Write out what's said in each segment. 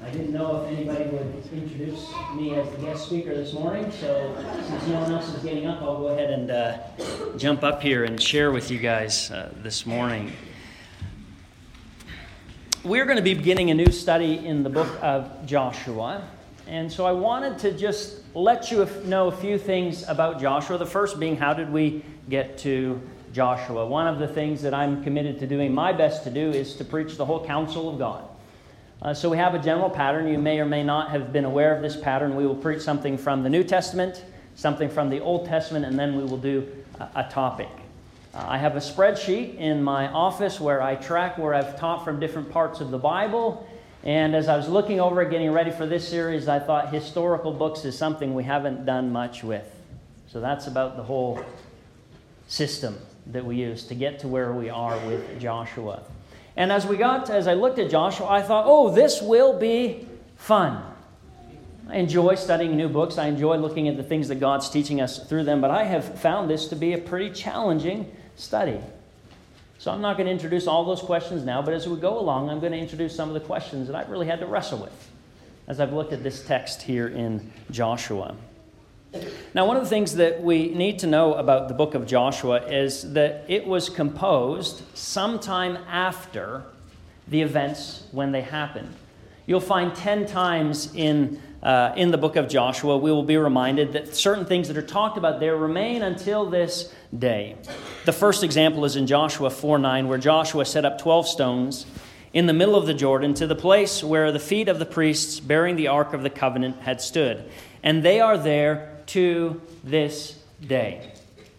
I didn't know if anybody would introduce me as the guest speaker this morning, so since no one else is getting up, I'll go ahead and jump up here and share with you guys this morning. We're going to be beginning a new study in the book of Joshua, and so I wanted to just let you know a few things about Joshua. The first being, how did we get to Joshua? One of the things that I'm committed to doing my best to do is to preach the whole counsel of God. So we have a general pattern. You may or may not have been aware of this pattern. We will preach something from the New Testament, something from the Old Testament, and then we will do a topic. I have a spreadsheet in my office where I track where I've taught from different parts of the Bible. And as I was looking over it, getting ready for this series, I thought historical books is something we haven't done much with. So that's about the whole system that we use to get to where we are with Joshua. And as I looked at Joshua, I thought, this will be fun. I enjoy studying new books. I enjoy looking at the things that God's teaching us through them. But I have found this to be a pretty challenging study. So I'm not going to introduce all those questions now, but as we go along, I'm going to introduce some of the questions that I've really had to wrestle with as I've looked at this text here in Joshua. Now, one of the things that we need to know about the book of Joshua is that it was composed sometime after the events when they happened. You'll find 10 times in the book of Joshua, we will be reminded that certain things that are talked about there remain until this day. The first example is in Joshua 4:9, where Joshua set up 12 stones in the middle of the Jordan to the place where the feet of the priests bearing the Ark of the Covenant had stood. And they are there to this day.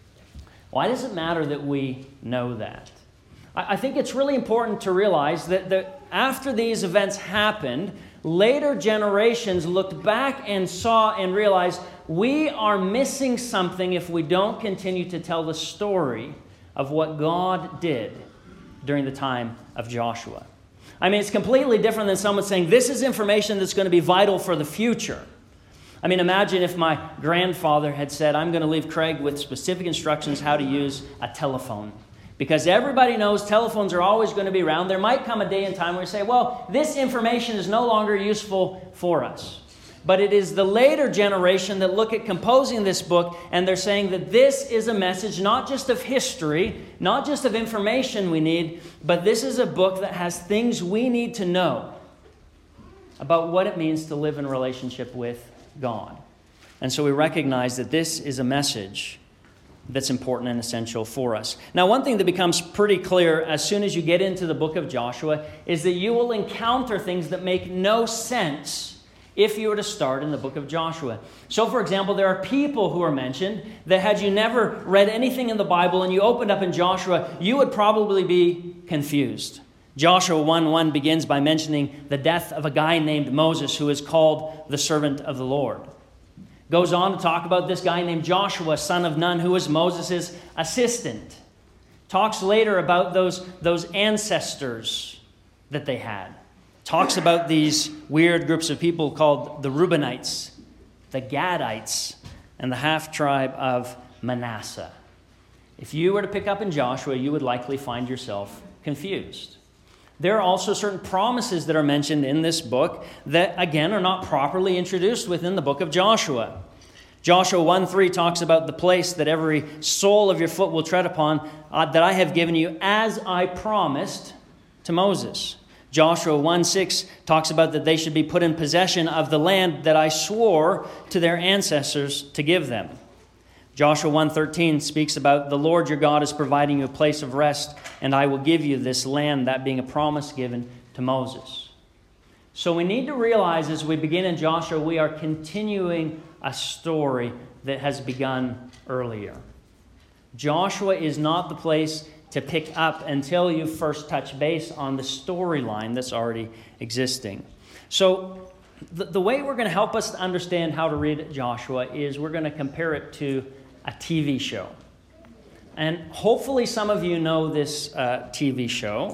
Why does it matter that we know that? I think it's really important to realize that after these events happened, later generations looked back and saw and realized we are missing something if we don't continue to tell the story of what God did during the time of Joshua. I mean, it's completely different than someone saying, this is information that's going to be vital for the future. I mean, imagine if my grandfather had said, I'm going to leave Craig with specific instructions how to use a telephone. Because everybody knows telephones are always going to be around. There might come a day and time where you say, this information is no longer useful for us. But it is the later generation that look at composing this book, and they're saying that this is a message not just of history, not just of information we need, but this is a book that has things we need to know about what it means to live in relationship with God. And so we recognize that this is a message that's important and essential for us. Now, one thing that becomes pretty clear as soon as you get into the book of Joshua is that you will encounter things that make no sense if you were to start in the book of Joshua. So, for example, there are people who are mentioned that had you never read anything in the Bible and you opened up in Joshua, you would probably be confused. Joshua 1:1 begins by mentioning the death of a guy named Moses, who is called the servant of the Lord. Goes on to talk about this guy named Joshua, son of Nun, who was Moses' assistant. Talks later about those ancestors that they had. Talks about these weird groups of people called the Reubenites, the Gadites, and the half-tribe of Manasseh. If you were to pick up in Joshua, you would likely find yourself confused. There are also certain promises that are mentioned in this book that, again, are not properly introduced within the book of Joshua. Joshua 1:3 talks about the place that every sole of your foot will tread upon, that I have given you as I promised to Moses. Joshua 1:6 talks about that they should be put in possession of the land that I swore to their ancestors to give them. Joshua 1:13 speaks about the Lord your God is providing you a place of rest, and I will give you this land, that being a promise given to Moses. So we need to realize as we begin in Joshua, we are continuing a story that has begun earlier. Joshua is not the place to pick up until you first touch base on the storyline that's already existing. So the way we're going to help us to understand how to read Joshua is we're going to compare it to a TV show. And hopefully some of you know this TV show.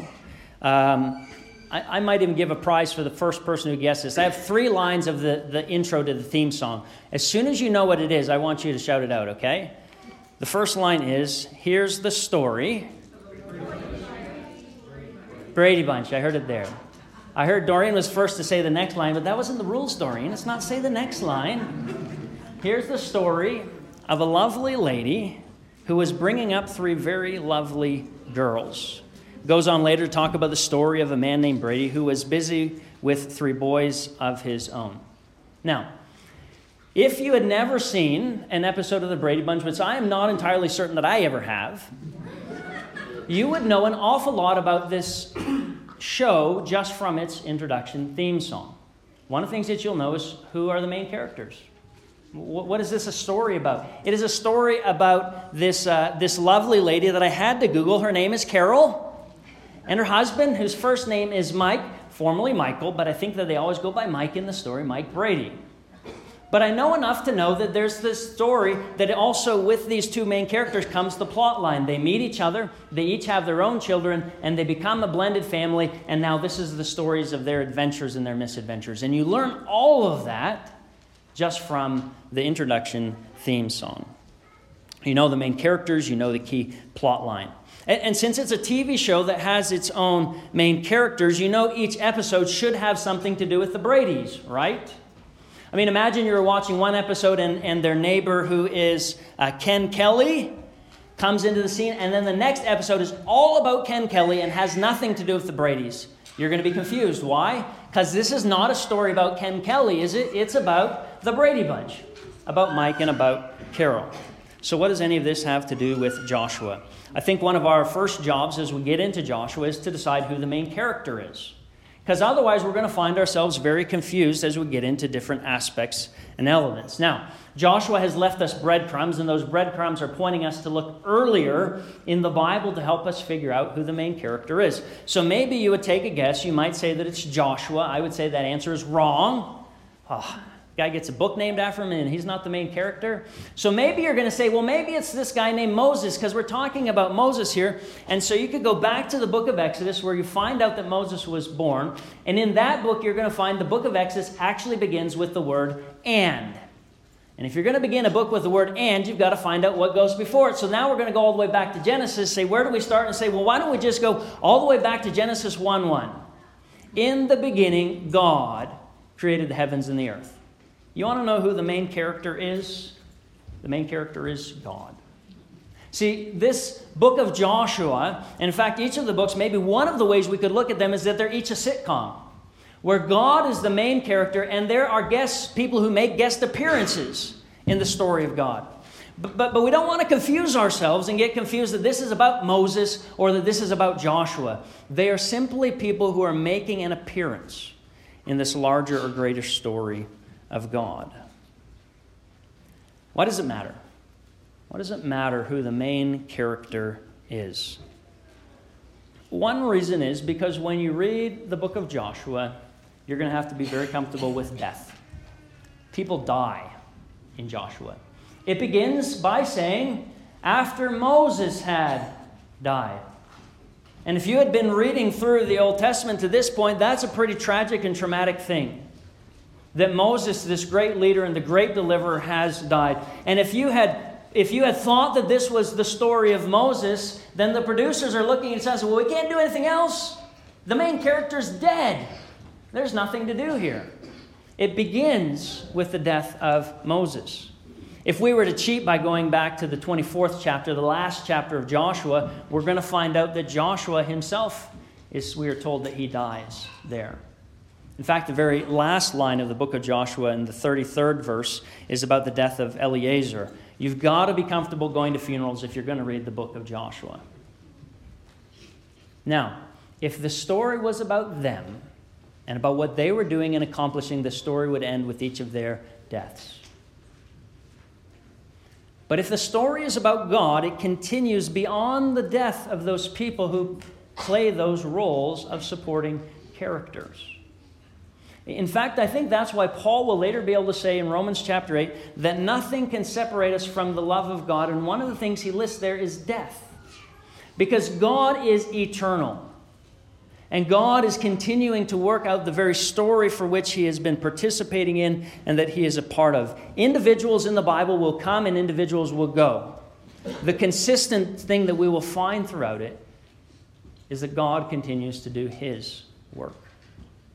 I might even give a prize for the first person who guesses. I have 3 lines of the intro to the theme song. As soon as you know what it is, I want you to shout it out, okay? The first line is, here's the story. Brady Bunch, I heard it there. I heard Doreen was first to say the next line, but that wasn't the rules, Doreen. It's not say the next line. Here's the story of a lovely lady who was bringing up 3 very lovely girls. Goes on later to talk about the story of a man named Brady who was busy with 3 boys of his own. Now, if you had never seen an episode of the Brady Bunch, which I am not entirely certain that I ever have, you would know an awful lot about this show just from its introduction theme song. One of the things that you'll know is who are the main characters. What is this a story about? It is a story about this lovely lady that I had to Google. Her name is Carol, and her husband, whose first name is Mike, formerly Michael, but I think that they always go by Mike in the story, Mike Brady. But I know enough to know that there's this story that also with these 2 main characters comes the plot line. They meet each other, they each have their own children, and they become a blended family, and now this is the stories of their adventures and their misadventures. And you learn all of that just from the introduction theme song. You know the main characters, you know the key plot line. And since it's a TV show that has its own main characters, you know each episode should have something to do with the Bradys, right? I mean, imagine you're watching one episode and their neighbor, who is Ken Kelly, comes into the scene, and then the next episode is all about Ken Kelly and has nothing to do with the Bradys. You're going to be confused. Why? Because this is not a story about Ken Kelly, is it? It's about the Brady Bunch, about Mike and about Carol. So what does any of this have to do with Joshua? I think one of our first jobs as we get into Joshua is to decide who the main character is. Because otherwise we're going to find ourselves very confused as we get into different aspects and elements. Now, Joshua has left us breadcrumbs, and those breadcrumbs are pointing us to look earlier in the Bible to help us figure out who the main character is. So maybe you would take a guess. You might say that it's Joshua. I would say that answer is wrong. Guy gets a book named after him and he's not the main character. So maybe you're going to say, well, maybe it's this guy named Moses, because we're talking about Moses here. And so you could go back to the book of Exodus where you find out that Moses was born. And in that book, you're going to find the book of Exodus actually begins with the word and. And if you're going to begin a book with the word and, you've got to find out what goes before it. So now we're going to go all the way back to Genesis, say, where do we start? And say, well, why don't we just go all the way back to Genesis 1:1. In the beginning, God created the heavens and the earth. You want to know who the main character is? The main character is God. See, this book of Joshua, and in fact, each of the books, maybe one of the ways we could look at them is that they're each a sitcom, where God is the main character, and there are people who make guest appearances in the story of God. But we don't want to confuse ourselves and get confused that this is about Moses or that this is about Joshua. They are simply people who are making an appearance in this larger or greater story of God. Why does it matter? Why does it matter who the main character is? One reason is because when you read the book of Joshua, you're going to have to be very comfortable with death. People die in Joshua. It begins by saying, after Moses had died. And if you had been reading through the Old Testament to this point, that's a pretty tragic and traumatic thing. That Moses, this great leader and the great deliverer, has died. And if you had thought that this was the story of Moses, then the producers are looking and saying, well, we can't do anything else. The main character's dead. There's nothing to do here. It begins with the death of Moses. If we were to cheat by going back to the 24th chapter, the last chapter of Joshua, we're going to find out that Joshua himself, we are told that he dies there. In fact, the very last line of the book of Joshua in the 33rd verse is about the death of Eleazar. You've got to be comfortable going to funerals if you're going to read the book of Joshua. Now, if the story was about them and about what they were doing and accomplishing, the story would end with each of their deaths. But if the story is about God, it continues beyond the death of those people who play those roles of supporting characters. In fact, I think that's why Paul will later be able to say in Romans chapter 8 that nothing can separate us from the love of God. And one of the things he lists there is death. Because God is eternal. And God is continuing to work out the very story for which he has been participating in and that he is a part of. Individuals in the Bible will come and individuals will go. The consistent thing that we will find throughout it is that God continues to do his work.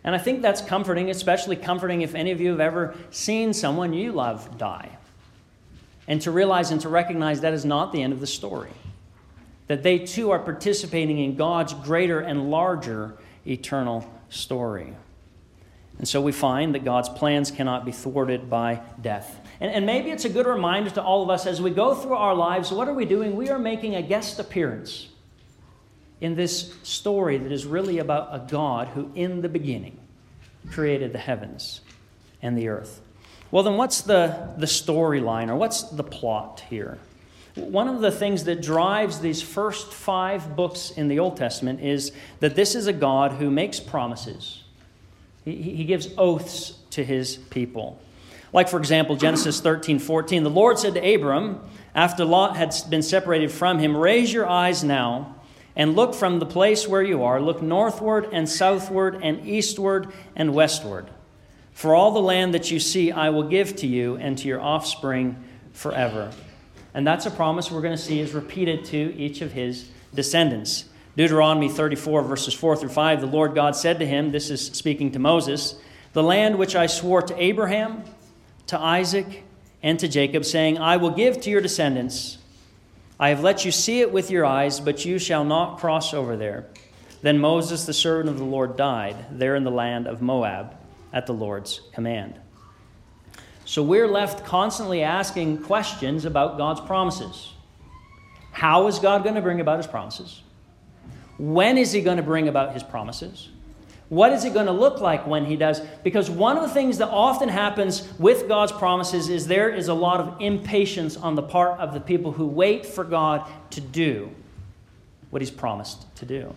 And I think that's comforting, especially comforting if any of you have ever seen someone you love die. And to realize and to recognize that is not the end of the story. That they too are participating in God's greater and larger eternal story. And so we find that God's plans cannot be thwarted by death. And maybe it's a good reminder to all of us as we go through our lives, what are we doing? We are making a guest appearance in this story that is really about a God who in the beginning created the heavens and the earth. Well, then what's the storyline, or what's the plot here? One of the things that drives these first 5 books in the Old Testament is that this is a God who makes promises. He gives oaths to his people. Like, for example, Genesis 13:14, the Lord said to Abram, after Lot had been separated from him, raise your eyes now and look from the place where you are. Look northward and southward and eastward and westward. For all the land that you see I will give to you and to your offspring forever. And that's a promise we're going to see is repeated to each of his descendants. Deuteronomy 34, verses 4 through 5, the Lord God said to him, this is speaking to Moses, the land which I swore to Abraham, to Isaac, and to Jacob, saying, I will give to your descendants. I have let you see it with your eyes, but you shall not cross over there. Then Moses, the servant of the Lord, died there in the land of Moab at the Lord's command. So we're left constantly asking questions about God's promises. How is God going to bring about his promises? When is he going to bring about his promises? What is it going to look like when he does? Because one of the things that often happens with God's promises is there is a lot of impatience on the part of the people who wait for God to do what he's promised to do.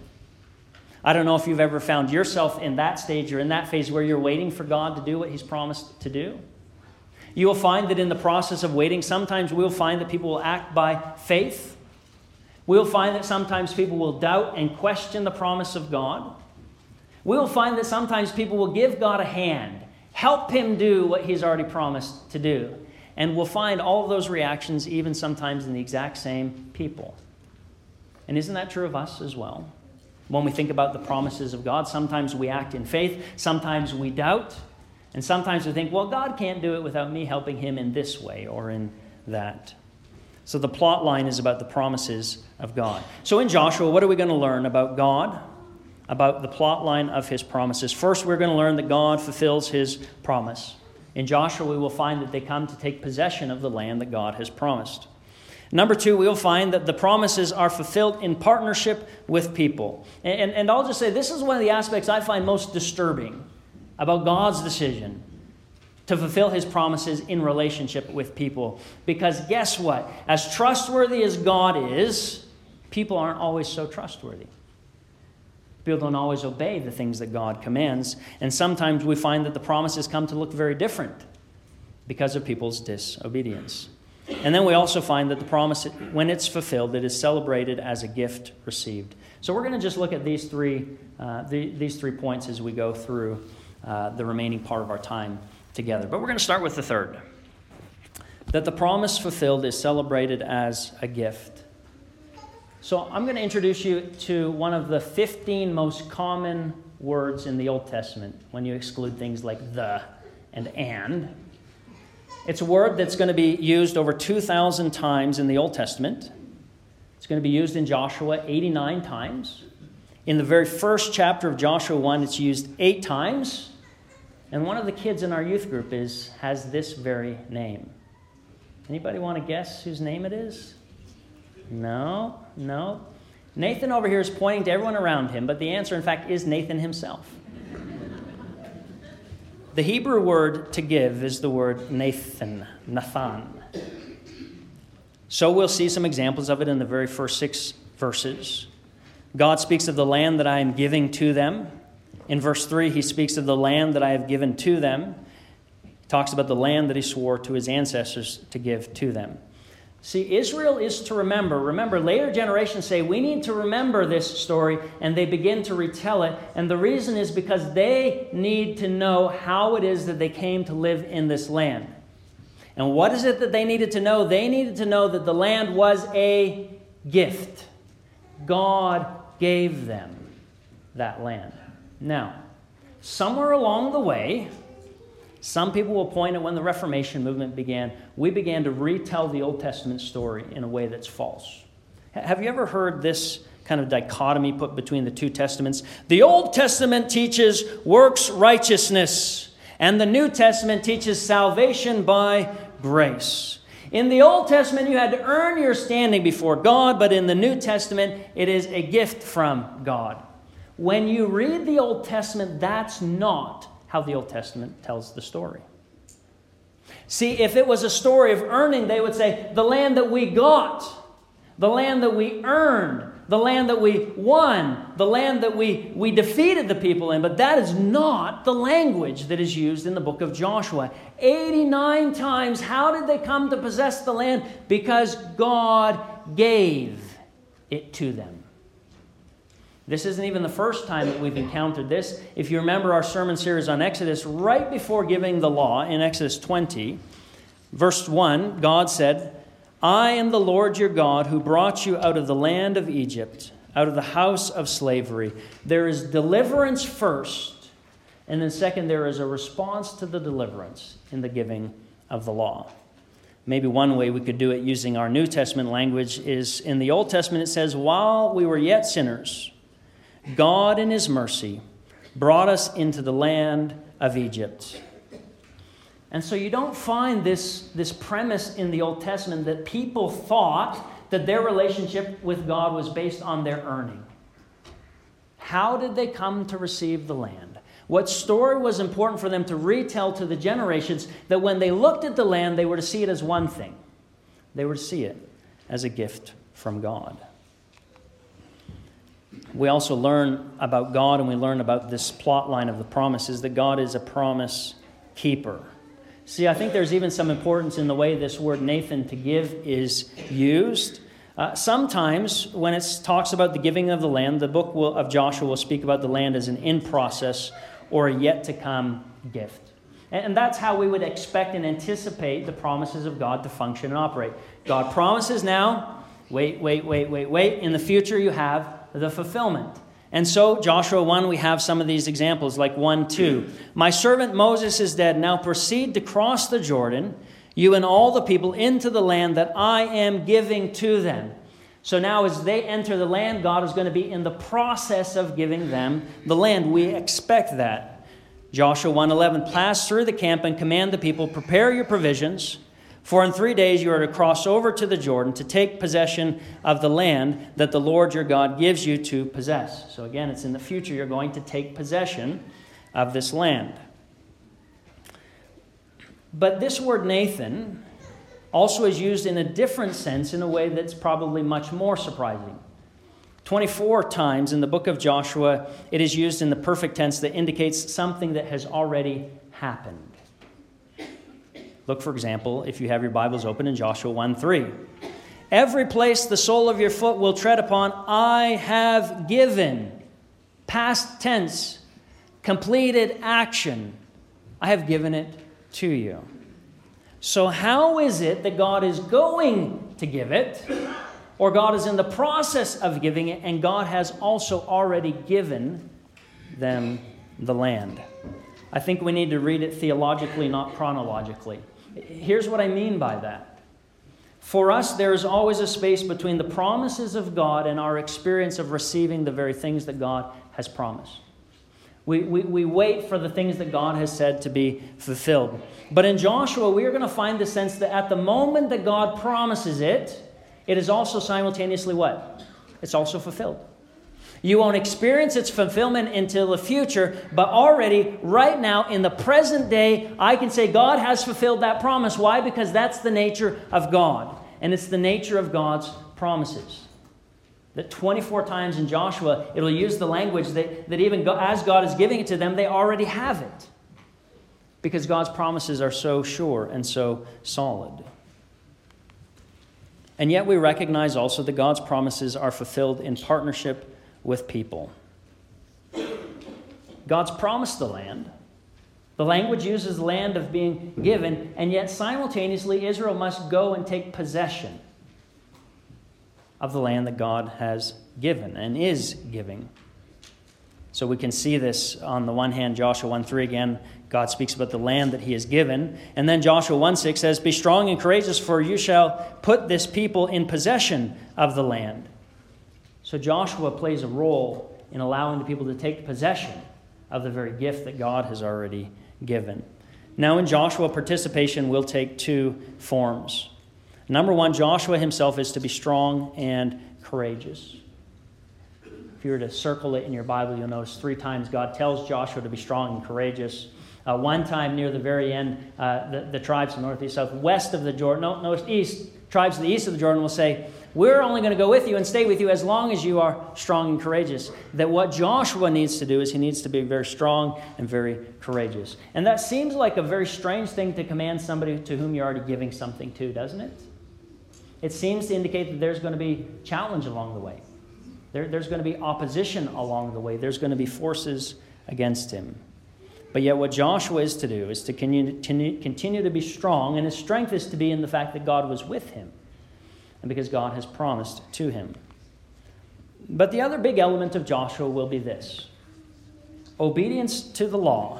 I don't know if you've ever found yourself in that stage or in that phase where you're waiting for God to do what he's promised to do. You will find that in the process of waiting, sometimes we'll find that people will act by faith. We'll find that sometimes people will doubt and question the promise of God. We'll find that sometimes people will give God a hand, help him do what he's already promised to do. And we'll find all of those reactions even sometimes in the exact same people. And isn't that true of us as well? When we think about the promises of God, sometimes we act in faith, sometimes we doubt, and sometimes we think, well, God can't do it without me helping him in this way or in that. So the plot line is about the promises of God. So in Joshua, what are we going to learn about God? About the plot line of his promises. First, we're going to learn that God fulfills his promise. In Joshua, we will find that they come to take possession of the land that God has promised. Number 2, we'll find that the promises are fulfilled in partnership with people. And I'll just say, this is one of the aspects I find most disturbing about God's decision to fulfill his promises in relationship with people. Because guess what? As trustworthy as God is, people aren't always so trustworthy. People don't always obey the things that God commands. And sometimes we find that the promises come to look very different because of people's disobedience. And then we also find that the promise, when it's fulfilled, it is celebrated as a gift received. So we're going to just look at these three points as we go through the remaining part of our time together. But we're going to start with the third. That the promise fulfilled is celebrated as a gift. So I'm going to introduce you to one of the 15 most common words in the Old Testament when you exclude things like the and. It's a word that's going to be used over 2,000 times in the Old Testament. It's going to be used in Joshua 89 times. In the very first chapter of Joshua 1, it's used 8 times. And one of the kids in our youth group has this very name. Anybody want to guess whose name it is? No. Nathan over here is pointing to everyone around him, but the answer, in fact, is Nathan himself. The Hebrew word to give is the word Nathan. So we'll see some examples of it in the very first 6 verses. God speaks of the land that I am giving to them. In verse 3, he speaks of the land that I have given to them. He talks about the land that he swore to his ancestors to give to them. See, Israel is to remember. Remember, later generations say, we need to remember this story, and they begin to retell it. And the reason is because they need to know how it is that they came to live in this land. And what is it that they needed to know? They needed to know that the land was a gift. God gave them that land. Now, somewhere along the way, some people will point at when the Reformation movement began, we began to retell the Old Testament story in a way that's false. Have you ever heard this kind of dichotomy put between the two testaments? The Old Testament teaches works righteousness, and the New Testament teaches salvation by grace. In the Old Testament, you had to earn your standing before God, but in the New Testament, it is a gift from God. When you read the Old Testament, that's not how the Old Testament tells the story. See, if it was a story of earning, they would say, the land that we got, the land that we earned, the land that we won, the land that we defeated the people in. But that is not the language that is used in the book of Joshua. 89 times, how did they come to possess the land? Because God gave it to them. This isn't even the first time that we've encountered this. If you remember our sermon series on Exodus, right before giving the law in Exodus 20, verse 1, God said, I am the Lord your God who brought you out of the land of Egypt, out of the house of slavery. There is deliverance first, and then second, there is a response to the deliverance in the giving of the law. Maybe one way we could do it using our New Testament language is in the Old Testament it says, while we were yet sinners, God in his mercy brought us into the land of Egypt. And so you don't find this premise in the Old Testament that people thought that their relationship with God was based on their earning. How did they come to receive the land? What story was important for them to retell to the generations that when they looked at the land, they were to see it as one thing. They were to see it as a gift from God. We also learn about God, and we learn about this plot line of the promises, that God is a promise keeper. See, I think there's even some importance in the way this word Nathan, to give, is used. Sometimes when it talks about the giving of the land, the book of Joshua will speak about the land as an in-process or a yet-to-come gift. And that's how we would expect and anticipate the promises of God to function and operate. God promises now, wait. In the future you have the fulfillment. And so, Joshua 1, we have some of these examples, like 1:2. My servant Moses is dead. Now proceed to cross the Jordan, you and all the people, into the land that I am giving to them. So now as they enter the land, God is going to be in the process of giving them the land. We expect that. Joshua 1:11, pass through the camp and command the people, prepare your provisions, for in 3 days you are to cross over to the Jordan to take possession of the land that the Lord your God gives you to possess. So again, it's in the future you're going to take possession of this land. But this word Nathan also is used in a different sense, in a way that's probably much more surprising. 24 times in the book of Joshua, it is used in the perfect tense that indicates something that has already happened. Look, for example, if you have your Bibles open in Joshua 1:3. Every place the sole of your foot will tread upon, I have given. Past tense, completed action. I have given it to you. So how is it that God is going to give it, or God is in the process of giving it, and God has also already given them the land? I think we need to read it theologically, not chronologically. Here's what I mean by that. For us, there is always a space between the promises of God and our experience of receiving the very things that God has promised. We wait for the things that God has said to be fulfilled. But in Joshua, we are going to find the sense that at the moment that God promises it, it is also simultaneously what? It's also fulfilled. You won't experience its fulfillment until the future, but already, right now, in the present day, I can say God has fulfilled that promise. Why? Because that's the nature of God, and it's the nature of God's promises. That 24 times in Joshua, it'll use the language that even as God is giving it to them, they already have it. Because God's promises are so sure and so solid. And yet we recognize also that God's promises are fulfilled in partnership with people. God's promised the land. The language uses the land of being given, and yet simultaneously Israel must go and take possession of the land that God has given and is giving. So So we can see this on the one hand, Joshua 1:3 again, God speaks about the land that he has given. And then Joshua 1:6 says, "Be strong and courageous, for you shall put this people in possession of the land." So Joshua plays a role in allowing the people to take possession of the very gift that God has already given. Now in Joshua, participation will take two forms. Number one, Joshua himself is to be strong and courageous. If you were to circle it in your Bible, you'll notice 3 times God tells Joshua to be strong and courageous. One time near the very end, the tribes of north, east, south, west of the Jordan, east, tribes to the east of the Jordan will say, "We're only going to go with you and stay with you as long as you are strong and courageous." That what Joshua needs to do is he needs to be very strong and very courageous. And that seems like a very strange thing to command somebody to whom you're already giving something to, doesn't it? It seems to indicate that there's going to be challenge along the way. There's going to be opposition along the way. There's going to be forces against him. But yet what Joshua is to do is to continue to be strong, and his strength is to be in the fact that God was with him and because God has promised to him. But the other big element of Joshua will be this: obedience to the law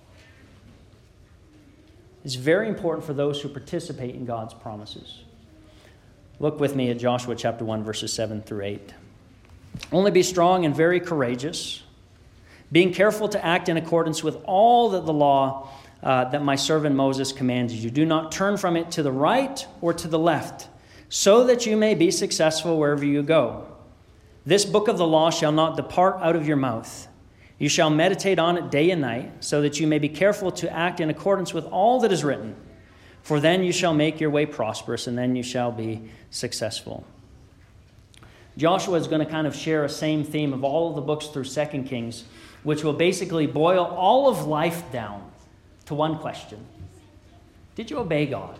is very important for those who participate in God's promises. Look with me at Joshua chapter 1, verses 7 through 8. "Only be strong and very courageous, being careful to act in accordance with all that the law that my servant Moses commanded you. Do not turn from it to the right or to the left, so that you may be successful wherever you go. This book of the law shall not depart out of your mouth. You shall meditate on it day and night, so that you may be careful to act in accordance with all that is written. For then you shall make your way prosperous, and then you shall be successful." Joshua is going to kind of share a same theme of all of the books through 2 Kings, which will basically boil all of life down to one question: did you obey God?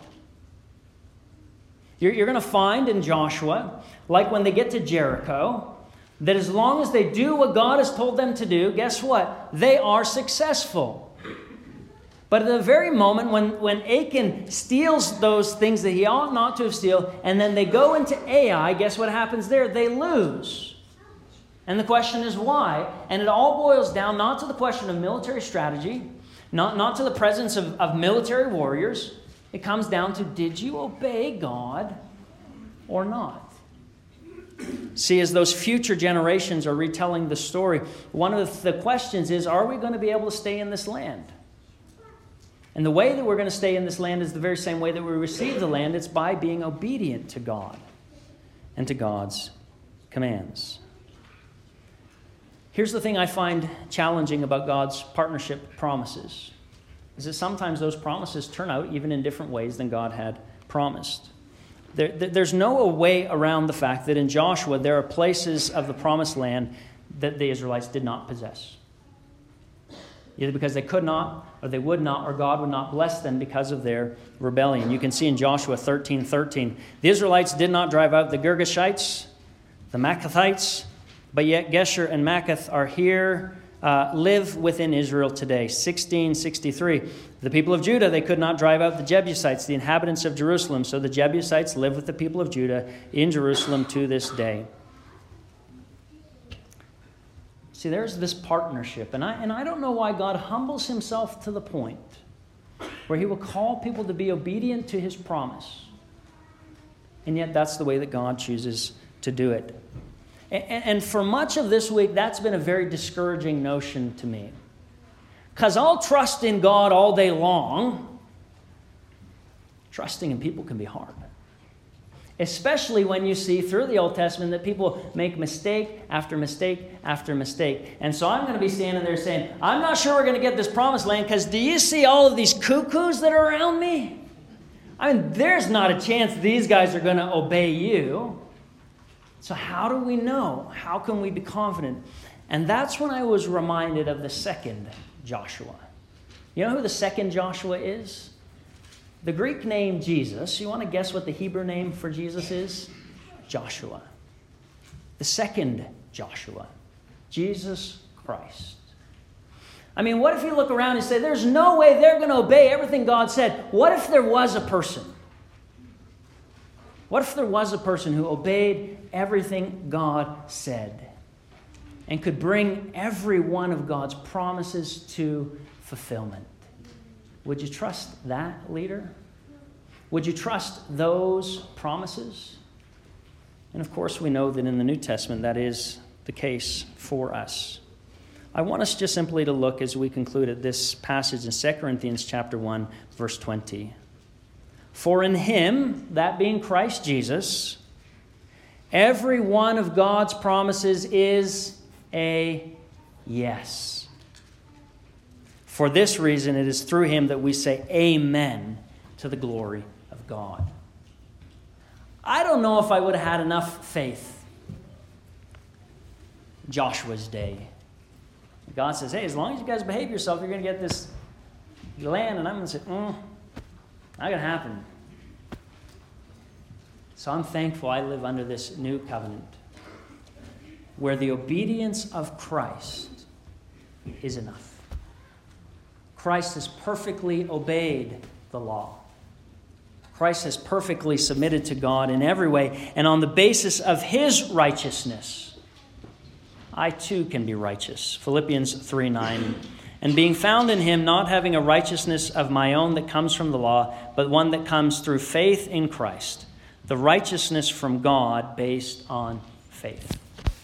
You're going to find in Joshua, like when they get to Jericho, that as long as they do what God has told them to do, guess what? They are successful. But at the very moment when Achan steals those things that he ought not to have stolen, and then they go into Ai, guess what happens there? They lose. And the question is why? And it all boils down not to the question of military strategy, not to the presence of military warriors. It comes down to, did you obey God or not? See, as those future generations are retelling the story, one of the questions is, are we going to be able to stay in this land? And the way that we're going to stay in this land is the very same way that we receive the land. It's by being obedient to God and to God's commands. Here's the thing I find challenging about God's partnership promises, is that sometimes those promises turn out even in different ways than God had promised. There's no way around the fact that in Joshua there are places of the promised land that the Israelites did not possess. Either because they could not, or they would not, or God would not bless them because of their rebellion. You can see in Joshua 13:13, the Israelites did not drive out the Girgashites, the Maccathites, but yet Gesher and Maccath are here, live within Israel today. 16:63, the people of Judah, they could not drive out the Jebusites, the inhabitants of Jerusalem. So the Jebusites live with the people of Judah in Jerusalem to this day. See, there's this partnership, and I don't know why God humbles himself to the point where he will call people to be obedient to his promise. And yet that's the way that God chooses to do it. And for much of this week, that's been a very discouraging notion to me. Because I'll trust in God all day long. Trusting in people can be hard. Especially when you see through the Old Testament that people make mistake after mistake after mistake. And so I'm going to be standing there saying, I'm not sure we're going to get this promised land because do you see all of these cuckoos that are around me? I mean, there's not a chance these guys are going to obey you. So how do we know? How can we be confident? And that's when I was reminded of the second Joshua. You know who the second Joshua is? The Greek name Jesus. You want to guess what the Hebrew name for Jesus is? Joshua. The second Joshua. Jesus Christ. I mean, what if you look around and say, there's no way they're going to obey everything God said? What if there was a person? What if there was a person who obeyed everything God said? and could bring every one of God's promises to fulfillment. Would you trust that leader? Would you trust those promises? And of course, we know that in the New Testament that is the case for us. I want us just simply to look as we conclude at this passage in 2 Corinthians chapter 1, verse 20. For in him, that being Christ Jesus, every one of God's promises is a yes. For this reason, it is through him that we say amen to the glory of God. I don't know if I would have had enough faith in Joshua's day. God says, hey, as long as you guys behave yourself, you're going to get this land. And I'm going to say, not going to happen. So I'm thankful I live under this new covenant where the obedience of Christ is enough. Christ has perfectly obeyed the law. Christ has perfectly submitted to God in every way. And on the basis of his righteousness, I too can be righteous. Philippians 3:9. And being found in him, not having a righteousness of my own that comes from the law, but one that comes through faith in Christ, the righteousness from God based on faith.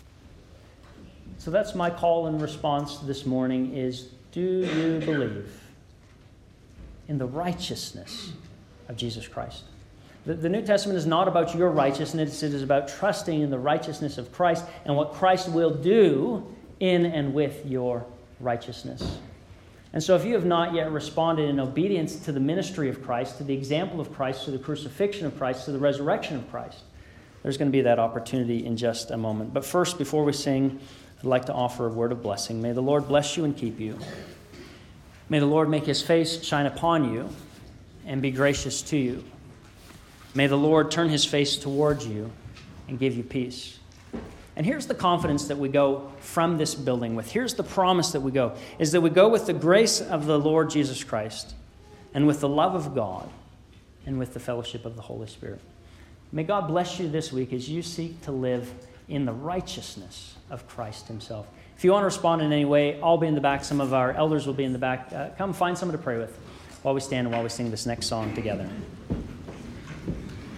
So that's my call and response this morning is, do you believe in the righteousness of Jesus Christ? The New Testament is not about your righteousness. It is about trusting in the righteousness of Christ and what Christ will do in and with your righteousness. And so if you have not yet responded in obedience to the ministry of Christ, to the example of Christ, to the crucifixion of Christ, to the resurrection of Christ, there's going to be that opportunity in just a moment. But first, before we sing, I'd like to offer a word of blessing. May the Lord bless you and keep you. May the Lord make his face shine upon you and be gracious to you. May the Lord turn his face towards you and give you peace. And here's the confidence that we go from this building with. Here's the promise that we go, is that we go with the grace of the Lord Jesus Christ and with the love of God and with the fellowship of the Holy Spirit. May God bless you this week as you seek to live in the righteousness of Christ himself. If you want to respond in any way, I'll be in the back. Some of our elders will be in the back. Come find someone to pray with while we stand and while we sing this next song together.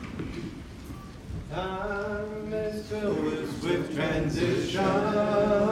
Time is filled with swift transition.